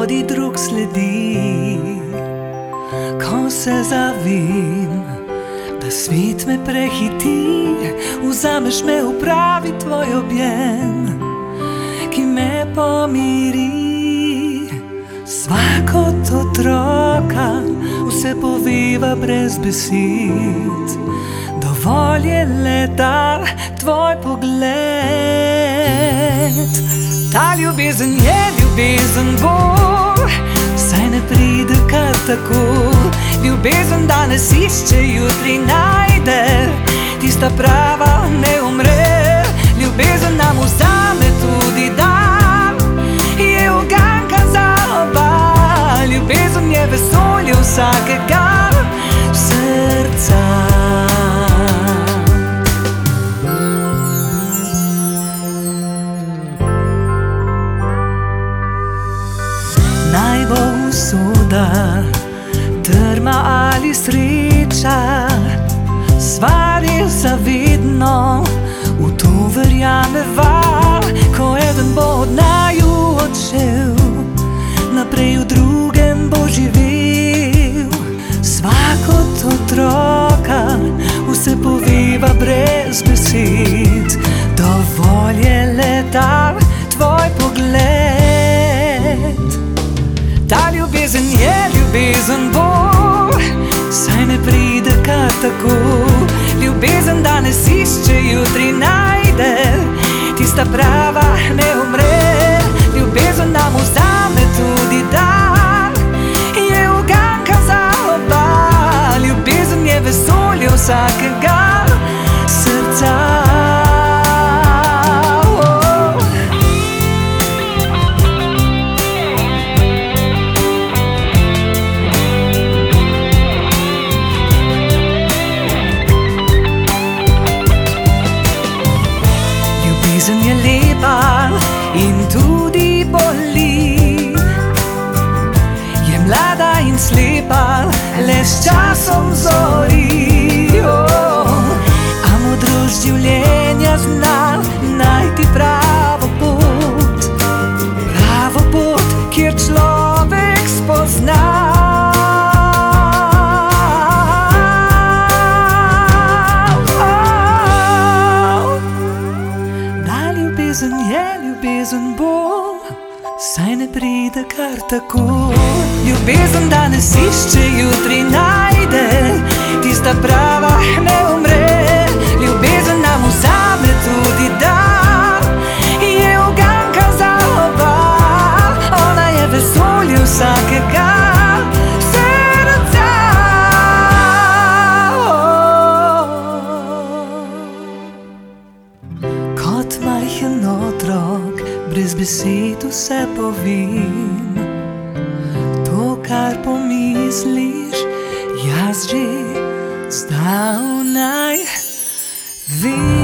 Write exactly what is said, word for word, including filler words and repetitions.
hodi, drug sledi. Ko se zavim, da svet me prehiti, vzameš me v pravi tvoj objem, ki me pomiri. Svak od otroka vse poveva brez besed, dovolj je le ta tvoj pogled. Ta ljubezen je ljubezen bolj, saj ne pride kar tako. Ljubezen danes išče, jutri najde, tista prava ne umre. Ljubezen nam vzame tudi dan, je uganka za oba. Ljubezen je vesolje vsakega srca. Naj bo usoda, trma ali sreča, stvar je zavedno, v to verjameva. Ko eden bo od naju odšel, naprej v drugem bo živel. Svak od otroka vse poveva brez besed, dovolj je le ta tvoj pogled. Ta ljubezen je ljubezen bolj, saj ne pride kar tako. Ljubezen danes išče, jutri najde, tista prava ne umre. Ljubezen nam vzame tudi dan, je uganka za oba. Ljubezen je vesolje vsakega srca. Ljubezen je lepa in tudi boli, je mlada in slepa, le s časom zori. Oh, a modrost življenja zna najti pravo pot, pravo pot, kjer človek spozna. Ljubezen je ljubezen bolj, saj ne pride kar tako. Ljubezen danes išče, jutri najde, tista prava ne umre. Ljubezen nam vzame tudi dan, je uganka za oba. Ona je vesolje vsakega srca. Kot majhen otrok brez besed vse povem, to, kar pomisliš, jaz že zdavnaj vem.